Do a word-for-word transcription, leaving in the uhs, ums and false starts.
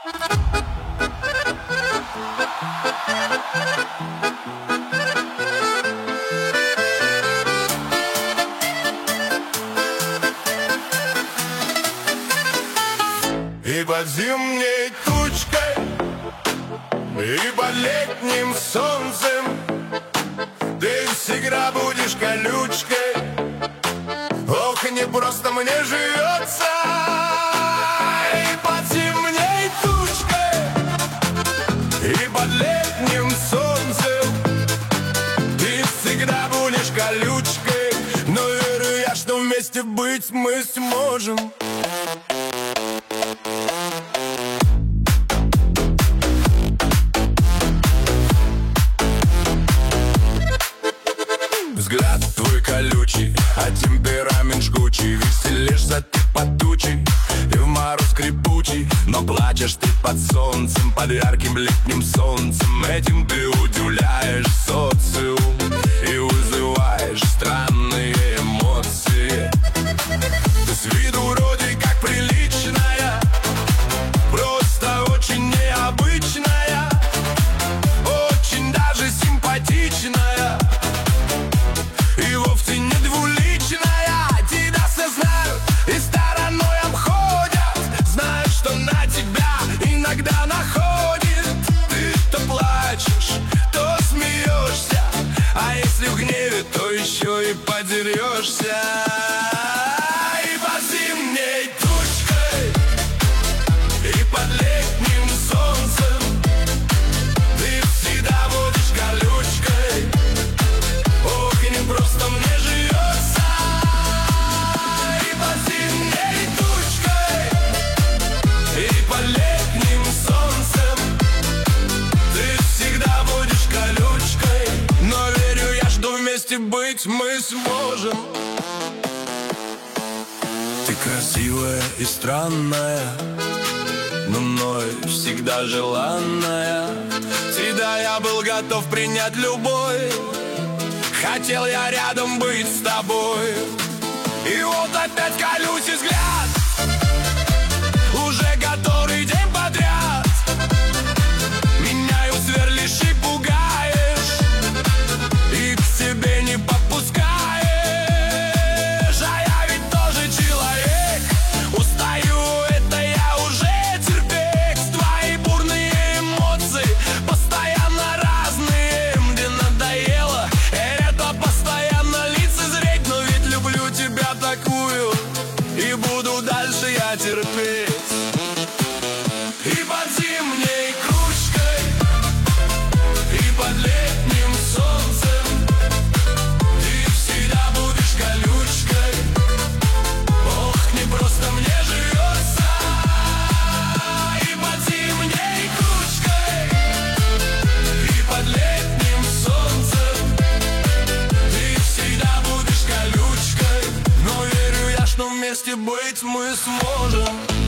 И под зимней тучкой, и под летним солнцем ты всегда будешь колючкой. Ох, не просто мне живется. И под зимней тучкой, и под летним солнцем ты всегда будешь колючкой. Но верю я, что вместе быть мы сможем. Взгляд твой колючий, а темперамент жгучий. Веселишься ты под тучей и в мороз скрипучий. Но плачешь ты под солнцем, под ярким летним солнцем. Этим ты удивляешь социум и вызываешь странные эмоции. Ты с виду вроде как приличная, просто очень необычная, очень даже симпатичная. И вовсе не двуличная. Тебя все знают и стороной обходят. Знают, что на тебя иногда находит. Ты то плачешь, то смеешься, а если в гневе, то еще и подерешься. И под зимней тучкой, и под летним солнцем ты всегда будешь колючкой. Ох, и не просто мне живется. И под зимней тучкой, и под летним солнцем ты всегда будешь колючкой. Но верю я, что вместе быть мы сможем. Ты красивая и странная, но мной всегда желанная. Всегда я был готов принять любой. Хотел я рядом быть с тобой. И вот опять колючий взгляд, уже который день подряд. Меняю сверлишь и пугаешь, и к себе не подпускаешь. А я ведь тоже человек, устаю, это я уже терпеть. Твои бурные эмоции постоянно разные. Мне надоело постоянно лицезреть, но ведь люблю тебя такую, и буду дальше я терпеть. И под зимней кружкой, и под летним солнцем ты всегда будешь колючкой. Ох, не просто мне живется. И под зимней кружкой, и под летним солнцем ты всегда будешь колючкой. Но верю я, что вместе быть мы сможем.